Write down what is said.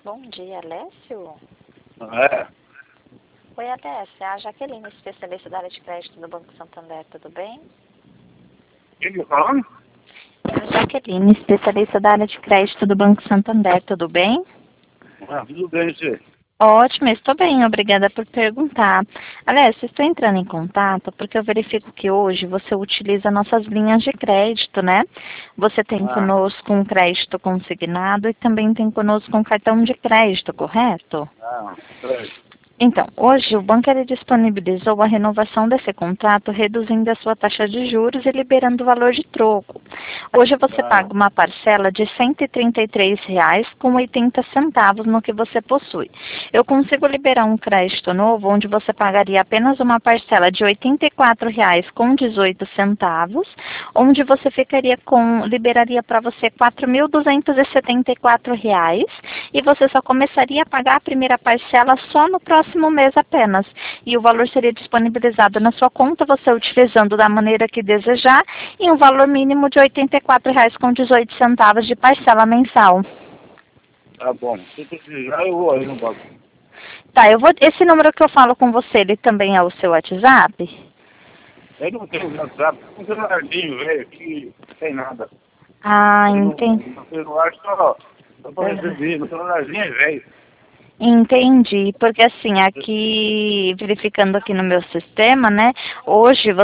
Bom dia, Alessio. É. Oi, Alessio. A Jaqueline, especialista da área de crédito do Banco Santander, tudo bem? Quem tá falando? A Jaqueline, especialista da área de crédito do Banco Santander, tudo bem? Tudo bem, você. Ótimo, estou bem, obrigada por perguntar. Alessio, estou entrando em contato porque eu verifico que hoje você utiliza nossas linhas de crédito, né? Você tem conosco um crédito consignado e também tem conosco um cartão de crédito, correto? Peraí. Então, hoje o banco ele disponibilizou a renovação desse contrato, reduzindo a sua taxa de juros e liberando o valor de troco. Hoje você paga uma parcela de R$ 133,80 no que você possui. Eu consigo liberar um crédito novo, onde você pagaria apenas uma parcela de R$ 84,18, onde você liberaria para você R$ 4.274 e você só começaria a pagar a primeira parcela só no próximo mês apenas. E o valor seria disponibilizado na sua conta, você utilizando da maneira que desejar, e um valor mínimo de R$ 84,18 de parcela mensal. Tá bom. Se precisar, eu vou aí no banco. Tá, esse número que eu falo com você, ele também é o seu WhatsApp? Eu não tenho WhatsApp, um celularzinho, velho, aqui não tem nada. Ah, entendi. No celular só pra receber, no celularzinho é velho. Entendi, porque assim, aqui, verificando aqui no meu sistema, né, hoje